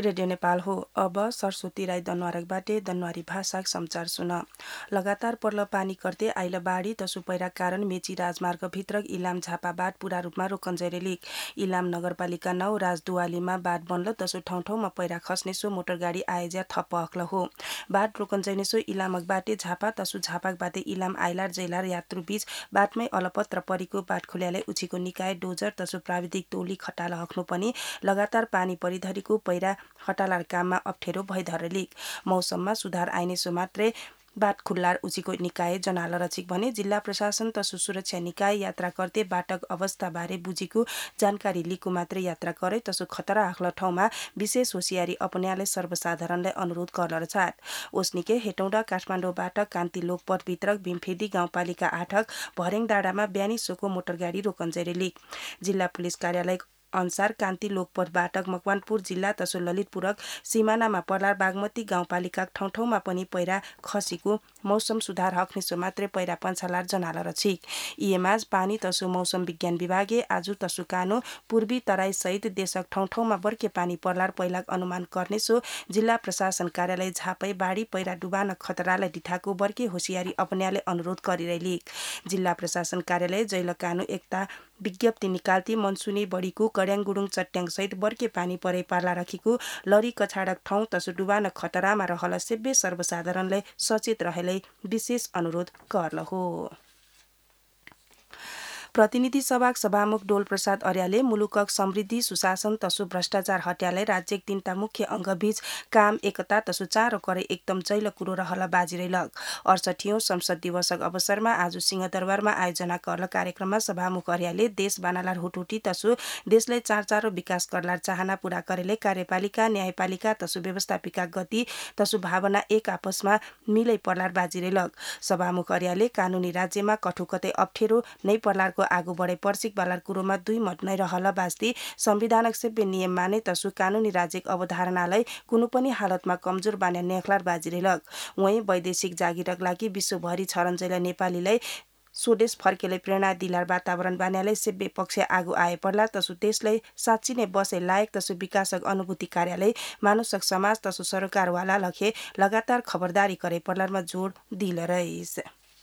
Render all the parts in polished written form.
Radio Nepal हो। अब सरस्वती राई दनवारकबाटे दनवारी भाषाक समाचार सुन। लगातार पर्ल पानी करते आइल बाढी तसु पैरा कारण मेची राजमार्ग भित्रक इलाम झापा बाट पूरा रूपमा रोकन्जैरेलिक। इलाम नगरपालिका 9 राजदुवालीमा बाट बनल तसु ठाउँ ठाउँमा पैरा खस्ने सो मोटरगाडी आएज्या थप्प अक्ल हो। बाट रोकन्जैने सो इलामक बाटे झापा तसु झापाक बाटे इलाम आइलार जैलार यात्रु बीच बाटमै अलपत्र परेको बाट खुल्याले उछिको निकाय डोजर तसु प्राविधिक टोली खटाल हक्नु पनि लगातार पानी परिधरीको पैरा हटालार काममा अप्ठ्यारो भइधरलिक। मौसममा सुधार आइने सो मात्रै बाट खुल्लार उचिको निकाय जनाल रचिक भने जिल्ला प्रशासन तसु सुरक्षा निकाय यात्रा करते बाटक अवस्था बारे बुझीको जानकारी लिएको मात्रै यात्रा करे तसु खतरा आख्ल ठाउँमा विशेष होसियारी अपन्याले सर्वसाधारणलाई अनुरोध गर्न छाट। ओस्निके हेटौँडा काठमाडौँ बाटक कान्ति लोकपथ भित्रक भीमफेदी गाउँपालिका 8 भर्याङ डाँडामा बिहानी सोको मोटरगाडी रोकन्जैरेलिक। जिल्ला पुलिस कार्यालय अनुसार कान्ति लोकपथ बाटक मकवानपुर जिल्ला तसु ललितपुरक सिमानामा पर्लार बागमती गाउँपालिका ठाउँ ठाउँमा पनि पैरा खसेको मौसम सुधार हक्ने सो मात्रै पैरा पन्छालार जनाल रचिक। इएमाज पानी तसु मौसम विज्ञान विभागे आज तसु कानो पूर्वी तराई सहित देशक ठाउँ ठाउँमा बर्के पानी पर्लार पहिलाक अनुमान गर्ने सो जिल्ला प्रशासन कार्यालय झापै बाढी पैरा डुबान खतरालाई दिठाको बर्के होसियारी अपन्याले अनुरोध गरिरहेलिक। जिल्ला प्रशासन कार्यालय जैल कानो एकता विज्ञप्ति निकाल्ती मनसुनी बढीको कड्याङ गुडुङ चट्याङ सहित बर्के पानी परे पार्ला राखीको लरी कछाडक ठाउँ तसु डुबान खतरामा रहल सेब्बे सर्वसाधारणलाई सचेत रहेलाई विशेष अनुरोध गर्ल हो। प्रतिनिधि सभाक सभामुख डोल प्रसाद अर्याले मुलुकक समृद्धि सुशासन तसु भ्रष्टाचार हट्याले राज्यक 3टा मुख्य अङ्गबीच काम एकता तसु चारो करे एकदम जैल कुरो रहल बाजिरहेलक। 68औं संसद दिवसक अवसरमा आज सिंहदरबारमा आयोजना करल कार्यक्रममा सभामुख अर्याले देश बानालार हुटुटी तसु देशलाई चाँडो विकास करलार चाहना पूरा करेले कार्यपालिका न्यायपालिका तसु व्यवस्थापिका गति तसु भावना एक आपसमा मिलै पर्लार बाजिरहेलक। सभामुख अर्याले कानुनी राज्यमा कठुकतै अप्ठ्यारो नै पर्लारको आगो बढे पर्सिक बालार कुरोमा दुई मत नै रहल बास्ती संविधानक सेब्बे नियम माने तसु कानुनी राज्यक अवधारणालाई कुनै पनि हालतमा कमजोर बान्या नेखलार बाजिरहेलक। वहीं वैदेशिक जागिरक लागि विश्वभरि छरन्जैला नेपालीलाई स्वदेश फर्केले प्रेरणा दिलार वातावरण बान्यालाई सेब्बे पक्ष आगो आए पर्ला तसु देशलाई साँच्ची नै बसे लायक तसु विकासक अनुभूति कार्यालय मानुषक समाज तसु सरकारवाला लखे लगातार खबरदारी करे पर्लारमा जोड दिल रहिस।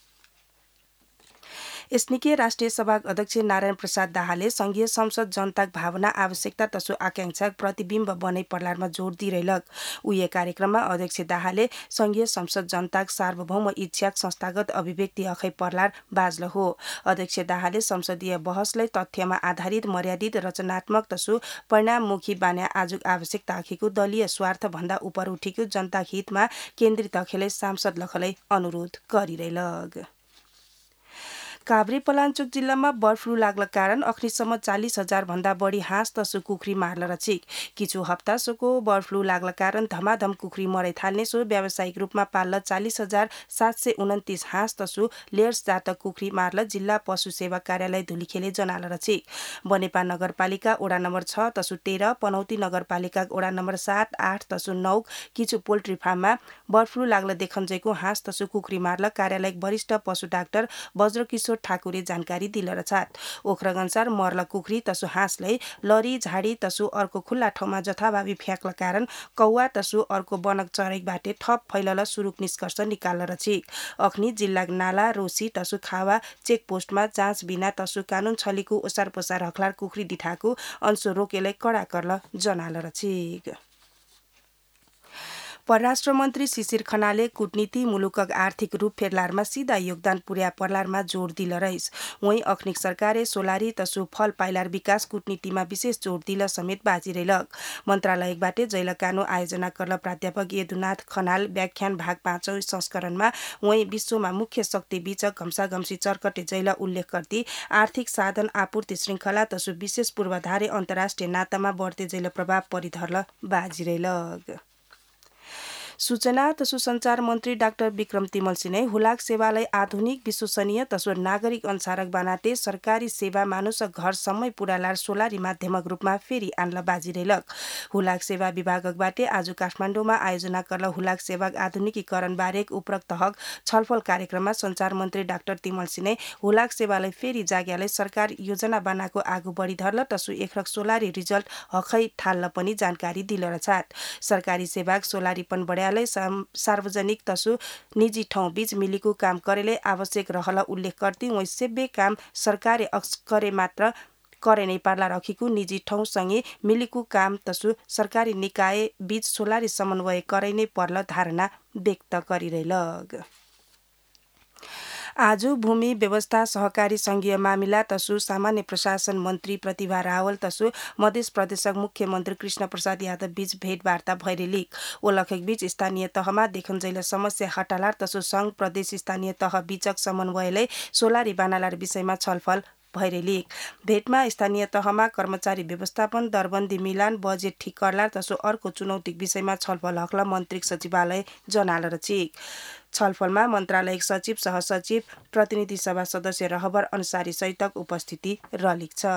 एसनिके राष्ट्रिय सभाक अध्यक्ष नारायण प्रसाद दाहालले संघीय संसद जनताक भावना आवश्यकता तसु आकांक्षाक प्रतिबिम्ब बनै पर्लारमा जोड दिइरहेलक। उही कार्यक्रममा अध्यक्ष दाहालले संघीय संसद जनताक सार्वभौम इच्छाक संस्थागत अभिव्यक्ति अखै पर्लार बाजल हो। अध्यक्ष दाहालले संसदीय बहसलाई तथ्यमा आधारित मर्यादित रचनात्मक तसु परिणाममुखी बान्या आजुक आवश्यकता अखेको दलीय स्वार्थ भन्दा उपर उठेको जनताक हितमा केन्द्रित अखेलै सांसद लखलाई अनुरोध गरिरहेलक। काभ्रे पलाञ्चोक जिल्लामा बर्ड फ्लू लाग्ल कारण अख्रीसम्म 40,000 भन्दा बढी हाँस तसु कुखुरी मार्ल रचिक। किछु हप्तासोको बर्ड फ्लू लाग्ल कारण धमाधम कुखुरी मरै थाल्ने सो व्यावसायिक रूपमा पाल्ल 40,729 हाँस तसु लेयर्स जातक कुखुरी मार्ल जिल्ला पशु सेवा कार्यालय धुलीखेले जनाल रचिक। बनेपा नगरपालिका ओडा नम्बर 6 तसु 13 पनौती नगरपालिका ओडा नम्बर 7, 8 तसु 9 किछु पोल्ट्री फार्ममा बर्ड फ्लू लाग्ल देखन्जेको हाँस तसु कुखुरी मार्ल कार्यालय वरिष्ठ पशु डाक्टर वज्रकिशोर ठाकुरले जानकारी दिलर छाट। ओखरगन्सार मर्ल कुखुरी तसु हाँसलाई लरी झाडी तसु अर्को खुल्ला ठाउँमा जथाभावी फ्याँक्ल कारण कौवा तसु अर्को बनक चरेकबाटे थप फैलल सुरुक निष्कर्ष निकाल्न रचिक। अख्नी जिल्ला नाला रोसी तसु खावा चेकपोस्टमा जाँच बिना तसु कानुन छलीको ओसार पसार हखलार कुखुरी दिठाको अंशो रोकेलाई कडा करल जनाल रचिक। परराष्ट्र मन्त्री शिशिर खनाले कूटनीति मुलुकक आर्थिक रूप फेर्लारमा सीधा योगदान पुर्या पर्लारमा जोड दिल रहिस। वहीं अख्निक सरकारे सोलारी तसु फल पाइलार विकास कूटनीतिमा विशेष जोड दिल समेत बाजिरहेलक। मन्त्रालयबाटे जैल कानो आयोजना करल प्राध्यापक यदुनाथ खनाल व्याख्यान भाग 5औं संस्करणमा वहीं विश्वमा मुख्य शक्ति बीचक घम्साघम्सी चर्कटे जैल उल्लेख गर्दै आर्थिक साधन आपूर्ति श्रृङ्खला तसु विशेष पूर्वाधारे अन्तर्राष्ट्रिय नातामा बढ्दै जैल प्रभाव परिधर्ल बाजिरहेलक। सूचना तसु संचार मन्त्री डाक्टर विक्रम तिमल सिन्हा हुलाक सेवालाई आधुनिक विश्वसनीय तसु नागरिक अनुसारक बनाते सरकारी सेवा मानुस घर समय पुरालार सोलारी माध्यमक रूपमा फेरि आन्ल बाजिरहेलक हुलाक सेवा विभागकबाटे आज काठमाडौँमा आयोजना करल हुलाक सेवाक आधुनिकीकरण बारे उपरोक्त हक छलफल कार्यक्रममा संचार मन्त्री डाक्टर तिमल सिन्हा हुलाक सेवालाई फेरि जाग्यालाई सरकार योजना बनाएको आगू बढी धर्ल तसु एकरक सोलारी रिजल्ट हखै ठाल्ल पनि जानकारी दिल छाट सरकारी सेवाक सोलारीपन बढ्यालै सार्वजनिक तसु निजी ठाउँ बीच मिलेको काम करेले आवश्यक रहल उल्लेख गर्दै वही सेब्बे काम सरकारी करे मात्र करे नै पार्ला रखेको निजी ठाउँसँगै मिलेको काम तसु सरकारी निकाय बीच सोलारी समन्वय करे नै पर्ल धारणा व्यक्त गरिरहेलग आज भूमि व्यवस्था सहकारी संघीय मामिला तसु सामान्य प्रशासन मन्त्री प्रतिभा रावल तसु मध्य प्रदेशक मुख्यमन्त्री कृष्ण प्रसाद यादव बीच भेटवार्ता भइरहेलिक ओलखेक बीच स्थानीय तहमा देखुन्जैल समस्या हटालार तसु संघ प्रदेश स्थानीय तह बीचक समन्वयले सोलारी बानालार विषयमा छलफल भइरहेलिक भेटमा स्थानीय तहमा कर्मचारी व्यवस्थापन दरबन्दी मिलान बजेट ठिक करला तसु अर्को चुनौतीक विषयमा छलफल हकला मन्त्री सचिवालय जनाल रचिक छलफलमा मन्त्रालयिक सचिव सहसचिव प्रतिनिधि सभा सदस्य रहबर अन्सारी सहितक उपस्थिति रलिक छ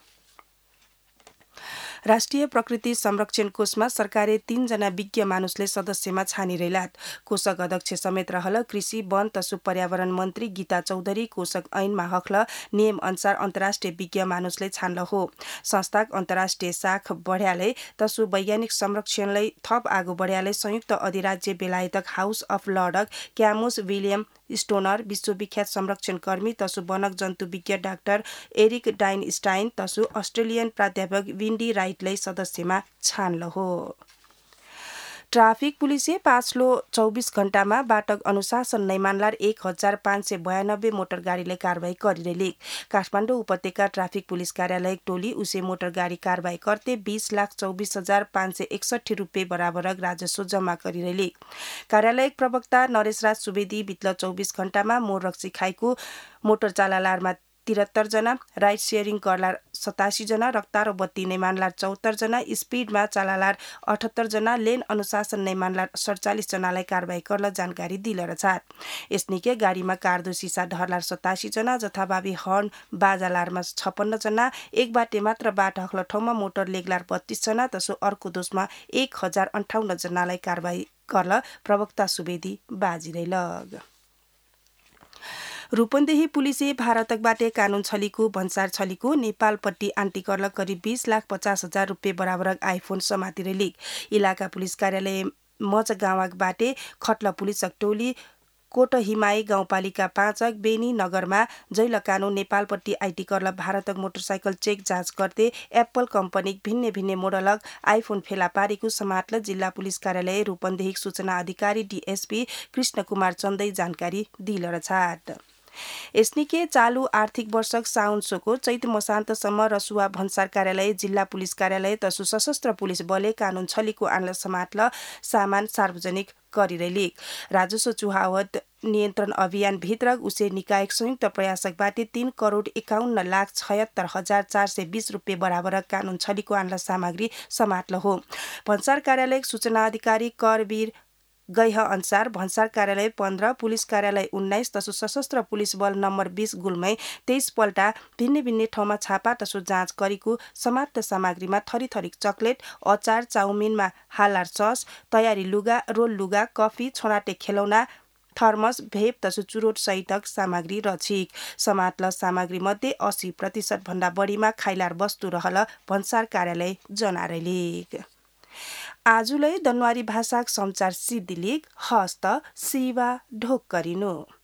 राष्ट्रिय प्रकृति संरक्षण कोषमा सरकारले 3 जना विज्ञ मानुसले सदस्यमा छानिरहेलात कोषक अध्यक्ष समेत रहल कृषि वन तसु पर्यावरण मन्त्री गीता चौधरी कोषक ऐनमा हकल नियम अनुसार अन्तर्राष्ट्रिय विज्ञ मानुसले छान्ल हो संस्थाक अन्तर्राष्ट्रिय शाख बढ्याले तसु वैज्ञानिक संरक्षणलाई थप आगू बढ्याले संयुक्त अधिराज्य बेलायतक हाउस अफ लर्डक क्यामुस विलियम स्टोनर विश्वविख्यात संरक्षण कर्मी तसु वनक जन्तु विज्ञ डाक्टर एरिक डाइनस्टाइन तसु अस्ट्रेलियन प्राध्यापक विन्डी राइटलाई सदस्यमा छान्ल हो ट्राफिक पुलिसले पाछलो 24 घण्टामा बाटक अनुशासन नै मानलार 1592 मोटर गाडीले कारबाही गरिरहेलिक काठमाडौँ उपत्यका ट्राफिक पुलिस कार्यालय टोली उसे मोटर गाडी कारबाही गर्दै 20,24,561 रुपियाँ बराबरक राजस्व जम्मा गरिरहेलिक कार्यालय प्रवक्ता नरेशराज सुवेदी बित्ल 24 घण्टामा मोर रक्सी खाएको मोटर चालकलारमा 73 जना राइड शेयरिङ करलार 87 जना रक्तारो बत्ती नै मानलार 74 जना स्पीडमा चाललार 78 जना लेन अनुशासन नै मानलार 47 जनालाई कारबाही गर्न जानकारी दिल छाट यसनिके गाडीमा कारदो सिसा ढर्लार 87 जना जथाभावी हर्न बाजालारमा 56 जना एक बाटे मात्र बाट हक्ल ठाउँमा मोटर लेगलार 32 जना तसो अर्को दोषमा 1058 जनालाई कारबाही गर्न प्रवक्ता सुवेदी बाजिरहेलग रूपन्देही पुलिसले भारतकबाटे कानून छलीको भन्सार छलीको नेपालपट्टि आन्टिकर्ल करिब 20,50,000 रुपियाँ बराबरक आइफोन समातिरहेलिक इलाका पुलिस कार्यालय मजगाउँबाटे खट्ल पुलिसक टोली कोट हिमाई गाउँपालिका 5 बेनी नगरमा जैल कानून नेपालपट्टि आइटिकर्ल भारतक मोटरसाइकल चेक जाँच गर्दै एप्पल कम्पनीक भिन्ने भिन्ने मोडलक आइफोन फेला पारेको समातल जिल्ला पुलिस कार्यालय रूपन्देही सूचना अधिकारी डीएसपी कृष्ण कुमार चन्दै जानकारी दिल छाट यसनिके चालू आर्थिक वर्षक साउन सोको चैत मसान्तसम्म रसुवा भन्सार कार्यालय जिल्ला पुलिस कार्यालय तसु सशस्त्र पुलिस बलले कानून छलीको आनल समातल सामान सार्वजनिक गरिरहेलिक राजस्व चुहावट नियन्त्रण अभियान भित्र उसे निकायक संयुक्त प्रयासकबाटे 3,51,76,420 रुपियाँ बराबर कानून छलीको आनल सामग्री समातल हो भन्सार कार्यालय सूचना अधिकारी करवीर गैह अनुसार भन्सार कार्यालय 15 पुलिस कार्यालय 19 तसु सशस्त्र पुलिस बल नम्बर 20 गुलमै 23 पल्टा भिन्ने भिन्ने ठाउँमा छापा तसु जाँच गरेको समाप्त सामग्रीमा थरीथरी चकलेट अचार चाउमिनमा हालार सस तयारी लुगा रोल लुगा कफी छोराटे खेलौना थर्मस भेप तसु चुरोट सहितक सामग्री रछिक समातल सामग्री मध्ये 80% भन्दा बढीमा खाइलार वस्तु रहल भन्सार कार्यालय जनारेलिक आजुलै दनवारी भाषाक समाचार सिद्धिलिक हस्त शिवा ढोक गरिनु।